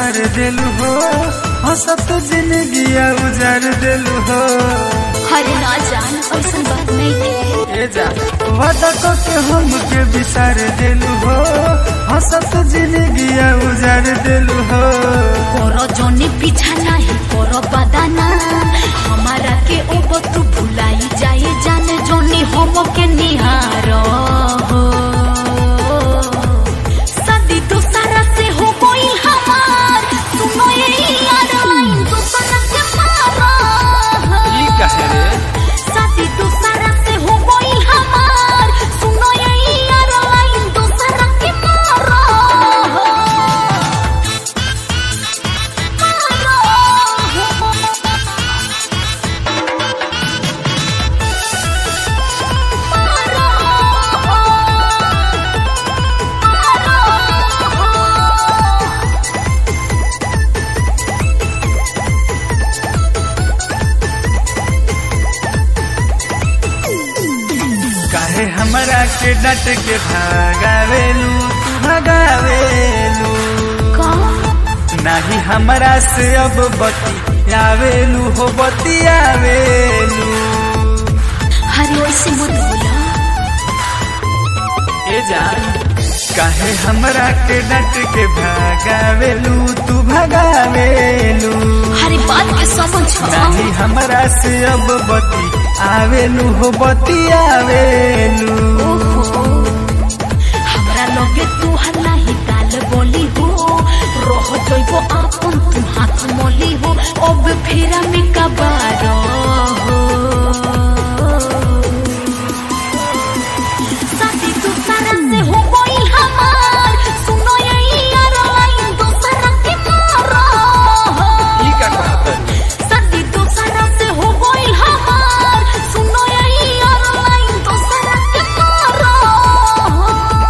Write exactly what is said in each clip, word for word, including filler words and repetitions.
बिसार देलू हो, हंसत जिंदगी उजार देलू हो। हरे ना जान ऐसा बात नहीं है। ए जा वादा को के हम के बिसार देलू हो, हंसत जिंदगी उजार देलू हो। करो जोनी पीछा नहीं करो बदाना, हमारा के ओबो तू भुलाई जाए जाने जोनी हम के निहारो हो। सदी तो सारा से हो कोई हमार, सुनो ये यार लाइन तो सनक के मारो। ई कहे रे सदी तो सारा से हो कोई हमार, सुनो ये यार लाइन तो सनक के मारो। काहे हमरा के डट के भागावेलू, तू भागावेलू। नाही हमरा से अब बतियावेलू हो, बतियावेलू। हरे वैसे मत बोला। ए जान काहे हमरा के डट के भागावेलू, तू भागावेलू। हरे बात के समझ। नाही हमरा से अब बती आवेलू हो, बतियावेलू। हमरा लगे तू हल्ला ही काल बोली हो, रोह जइबो आपन तू हाथ मोली हो। अब फेरा में कबारो हो, साथी तू सारा से हो कोई हमार, सुनो ये यार लाइन तो सारा के मारो हो। ई का कहत साथी तू सारा से हो कोई हमार, सुनो ये यार लाइन तो सारा के मारो हो।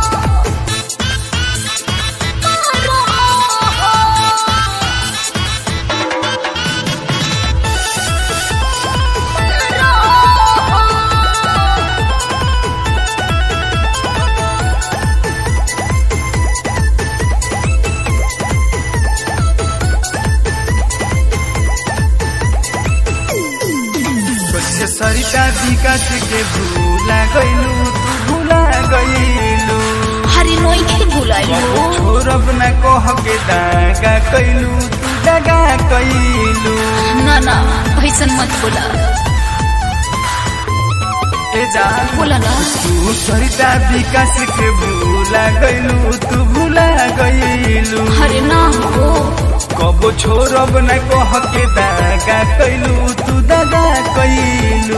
बच्चे सरिता विकास के भूला गइलू, तू भूला गइलू। हरी नोई के बुलाइलो। छोरब न कह के दागा कैलू, तू दगा कैलू। ना ना ऐसा मत बोला। ए जान बोला ना। तू सरिता विकास के भूला गइलू, तू भूला गइलू। हरे ना हो कबो छोरब न कह के दागा कैलू, तू दगा कैलू।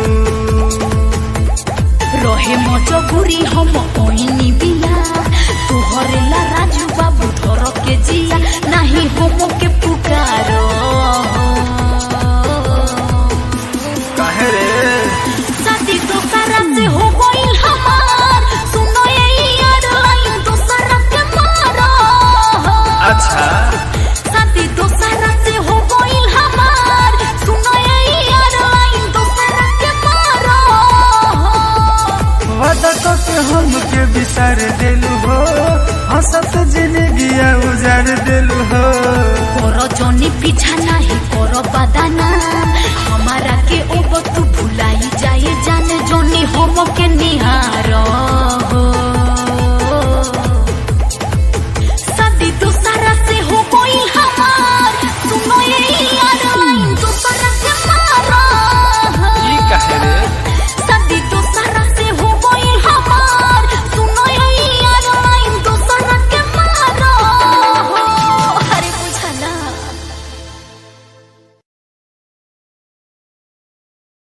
रहे मजबूरी हम ओइनी बिया, तोहरे ला राजू बाबू धर के जिया। नहीं हम